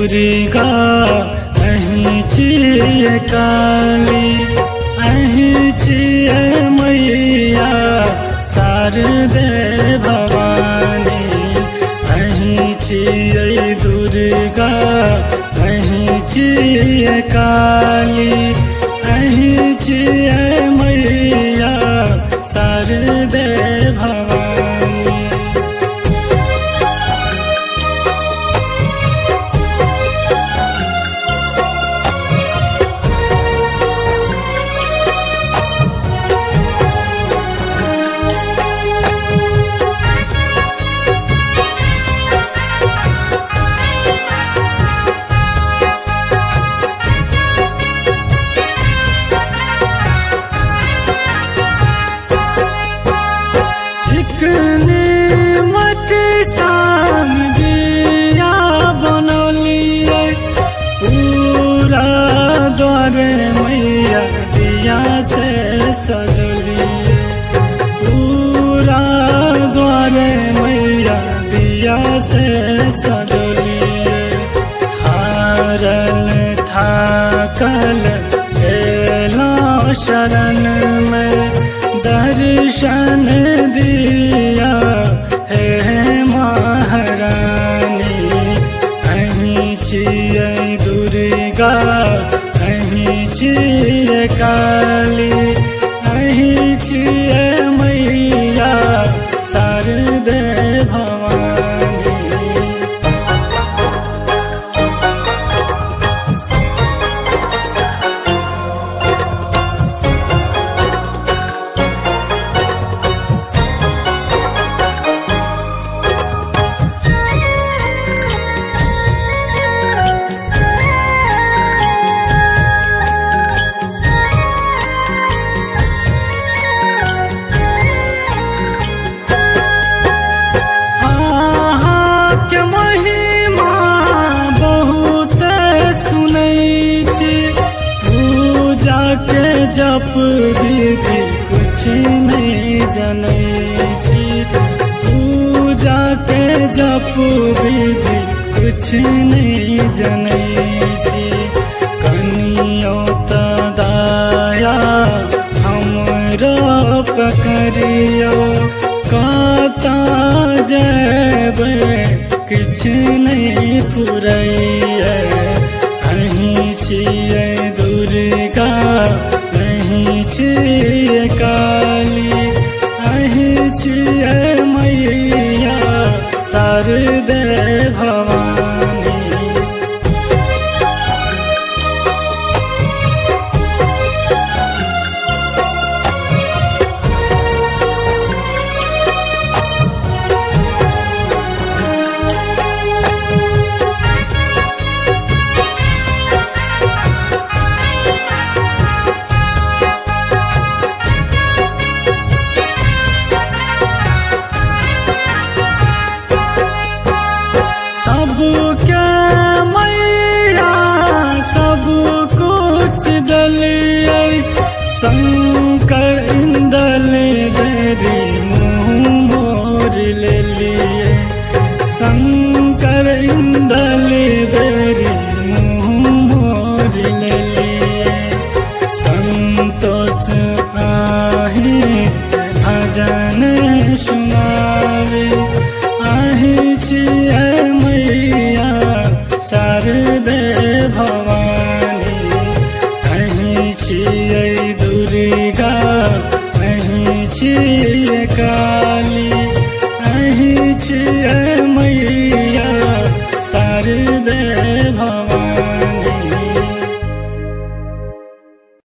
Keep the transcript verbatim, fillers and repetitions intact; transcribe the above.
दुर्गा अहीं छियै काली, अहीं छियै मैया शारदे भवानी। अहीं छियै दुर्गा अहीं छियै काली, अहीं छियै मैया शारदे भवानी। चिकनी मटी सान दिया बनौलिए, पूरा द्वारे मैया दिया से सजलिए। पूरा द्वारे मैया दिया से सजलिए। हारल थाकल एला शरण में दर्शन दिया हे महारानी। अहीं छियै दुर्गा अहीं छियै काली, अहीं छियै मैया शारदे भवानी। के जप विधि कुछ नहीं जनै छी, पूजा के जप विधि कुछ नहीं जनै छी। कनियो त दया हमरा पकड़ियो, कता जेबै किछ नहीं फुरैया। अहीं छियै दुर्गा अहीं छियै काली, अहीं छियै मैया शारदे भवानी। सबके मैया सब कुछ दलिए, शंकर इंदल देरी मुँह मोर ले लिए। शंकर इंदल देरी मुँह मोर ले लिए। संतोष आही भजन सुनावे, अहीं छियै मैया शारदे भवानी। अहीं छियै दुर्गा अहीं छियै काली, अहीं छियै